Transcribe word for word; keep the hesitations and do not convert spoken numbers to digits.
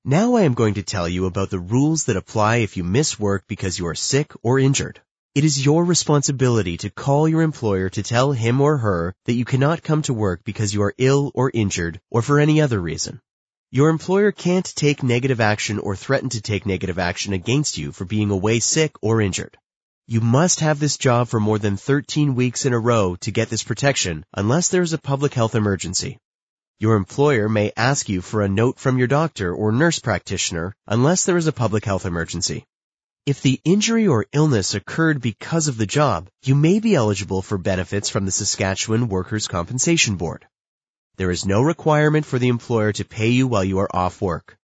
Now I am going to tell you about the rules that apply if you miss work because you are sick or injured. It is your responsibility to call your employer to tell him or her that you cannot come to work because you are ill or injured or for any other reason. Your employer can't take negative action or threaten to take negative action against you for being away sick or injured. You must have this job for more than thirteen weeks in a row to get this protection unless there is a public health emergency. Your employer may ask you for a note from your doctor or nurse practitioner unless there is a public health emergency. If the injury or illness occurred because of the job, you may be eligible for benefits from the Saskatchewan Workers' Compensation Board. There is no requirement for the employer to pay you while you are off work.